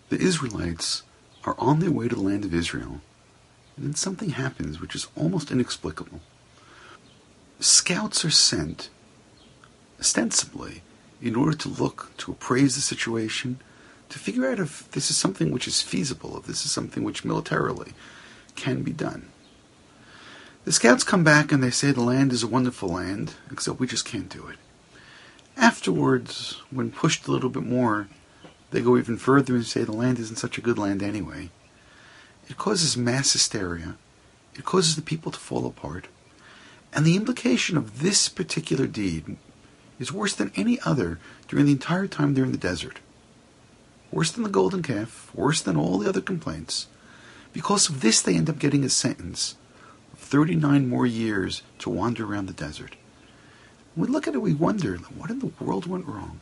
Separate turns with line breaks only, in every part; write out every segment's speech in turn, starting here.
The Israelites are on their way to the land of Israel, and then something happens which is almost inexplicable. Scouts are sent, ostensibly, in order to appraise the situation, to figure out if this is something which is feasible, if this is something which militarily can be done. The scouts come back and they say the land is a wonderful land, except we just can't do it. Afterwards, when pushed a little bit more, they go even further and say the land isn't such a good land anyway. It causes mass hysteria. It causes the people to fall apart. And the implication of this particular deed is worse than any other during the entire time they're in the desert. Worse than the golden calf, worse than all the other complaints. Because of this, they end up getting a sentence of 39 more years to wander around the desert. When we look at it, we wonder, what in the world went wrong?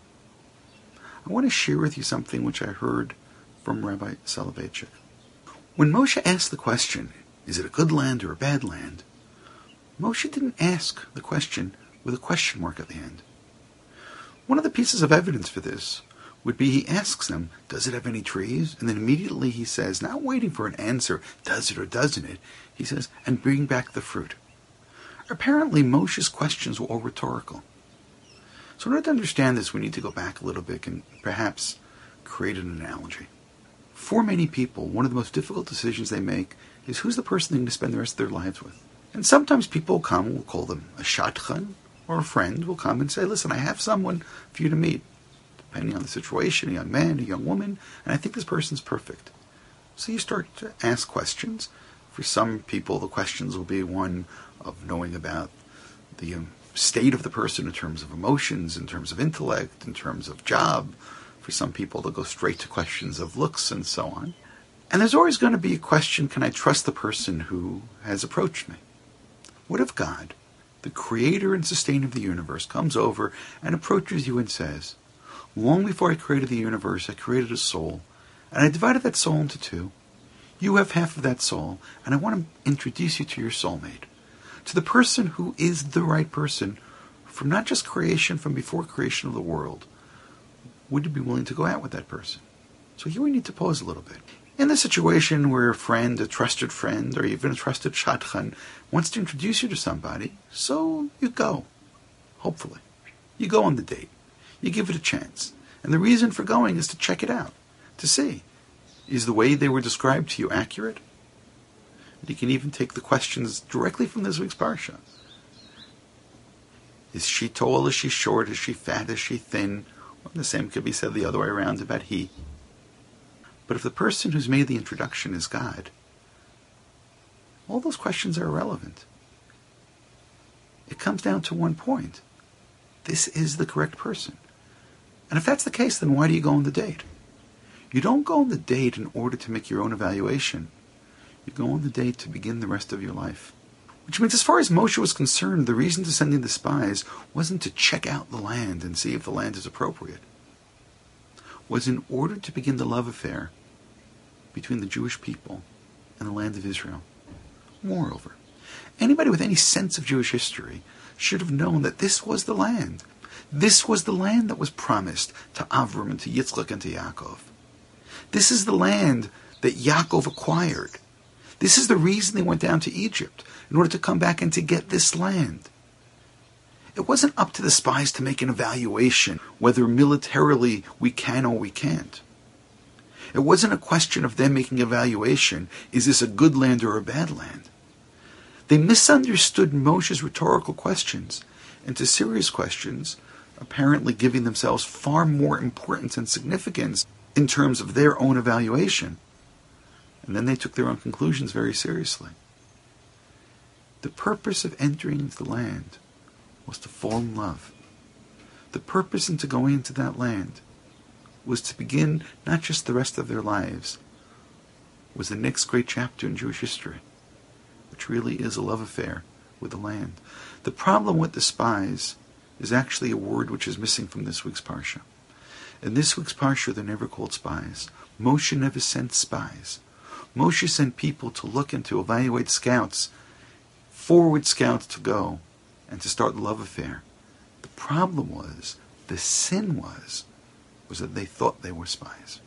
I want to share with you something which I heard from Rabbi Soloveitchik. When Moshe asked the question, is it a good land or a bad land? Moshe didn't ask the question with a question mark at the end. One of the pieces of evidence for this would be he asks them, does it have any trees? And then immediately he says, not waiting for an answer, does it or doesn't it? He says, and bring back the fruit. Apparently Moshe's questions were all rhetorical. So in order to understand this, we need to go back a little bit and perhaps create an analogy. For many people, one of the most difficult decisions they make is who's the person they're going to spend the rest of their lives with. And sometimes people will come, we'll call them a shadchan, or a friend will come and say, listen, I have someone for you to meet. Depending on the situation, a young man, a young woman, and I think this person's perfect. So you start to ask questions. For some people, the questions will be one of knowing about the state of the person in terms of emotions, in terms of intellect, in terms of job. For some people, they'll go straight to questions of looks and so on. And there's always going to be a question, can I trust the person who has approached me? What if God, the creator and sustainer of the universe, comes over and approaches you and says, long before I created the universe, I created a soul, and I divided that soul into two. You have half of that soul, and I want to introduce you to your soulmate, to the person who is the right person from not just creation, from before creation of the world. Would you be willing to go out with that person? So here we need to pause a little bit. In the situation where a friend, a trusted friend, or even a trusted shadchan wants to introduce you to somebody, so you go, hopefully. You go on the date. You give it a chance. And the reason for going is to check it out, to see, is the way they were described to you accurate? And you can even take the questions directly from this week's parsha. Is she tall? Is she short? Is she fat? Is she thin? Well, the same could be said the other way around about he. But if the person who's made the introduction is God, all those questions are irrelevant. It comes down to one point. This is the correct person. And if that's the case, then why do you go on the date? You don't go on the date in order to make your own evaluation. You go on the date to begin the rest of your life. Which means as far as Moshe was concerned, the reason to sending the spies wasn't to check out the land and see if the land is appropriate. It was in order to begin the love affair between the Jewish people and the land of Israel. Moreover, anybody with any sense of Jewish history should have known that this was the land. This was the land that was promised to Avram and to Yitzchak and to Yaakov. This is the land that Yaakov acquired. This is the reason they went down to Egypt, in order to come back and to get this land. It wasn't up to the spies to make an evaluation whether militarily we can or we can't. It wasn't a question of them making an evaluation, is this a good land or a bad land? They misunderstood Moshe's rhetorical questions into serious questions, apparently giving themselves far more importance and significance in terms of their own evaluation. And then they took their own conclusions very seriously. The purpose of entering into the land was to fall in love. The purpose into going into that land was to begin not just the rest of their lives, was the next great chapter in Jewish history, which really is a love affair with the land. The problem with the spies is actually a word which is missing from this week's parsha. In this week's parsha, they're never called spies. Moshe never sent spies. Moshe sent people to look and to evaluate scouts, forward scouts to go and to start the love affair. The problem was, the sin was that they thought they were spies.